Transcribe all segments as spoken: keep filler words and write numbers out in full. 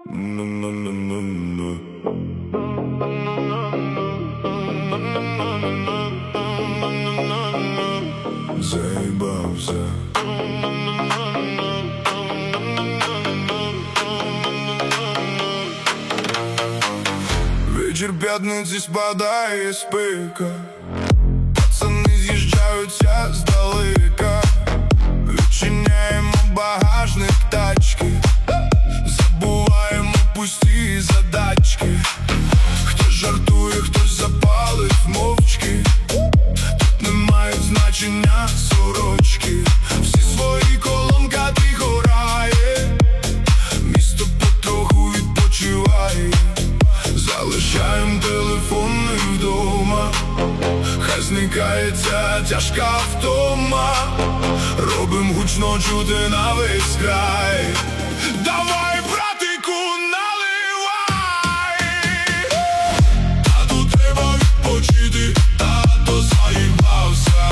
Заїбався. Вечір п'ятниці спадає з пика, пацани з'їжджаються здалека. Відчиняємо багажник тачки, забуваємо пусті задачки. Хтось жартує, хтось запалить мовчки. Тут не мають значення сорочки. Всі свої колонка тихо грає, місто потроху відпочиває. Залишаєм телефони вдома, хай зникає ця тяжка втома. Робим гучно чути на весь край. Давай, братику, наливай! Тату треба відпочити, тато заїбався.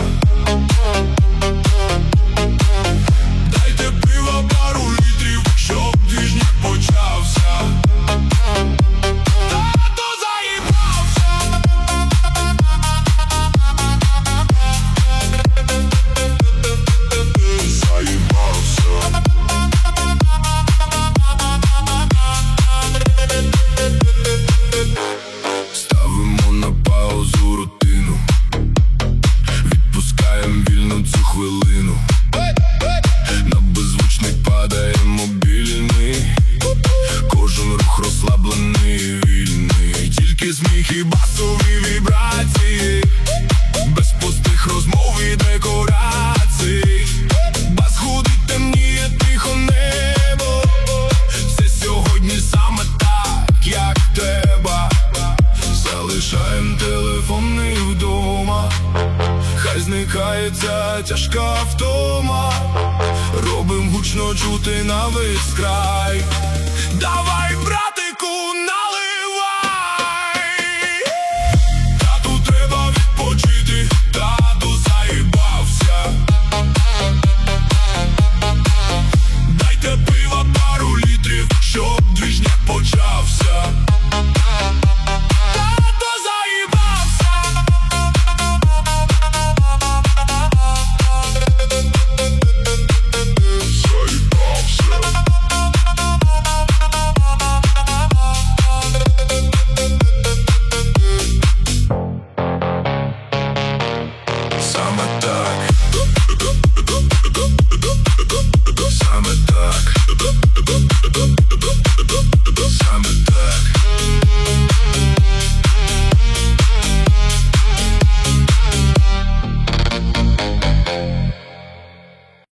Дайте пива пару літрів, щоб двіжняк почався. Тато заїбався. Заїбався. Ставимо на паузу рутину, відпускаємо вільно цю хвилину. На беззвучний падає мобільний, кожен рух розслаблений і вільний. Тільки сміх і басові вібрації, без пустих розмов і декорацій. Бас гудить, темніє тихо небо. Все сьогодні саме так, як треба. Залишаєм телефони вдома, хай зникає ця тяжка втома. Робим гучно чути на весь край.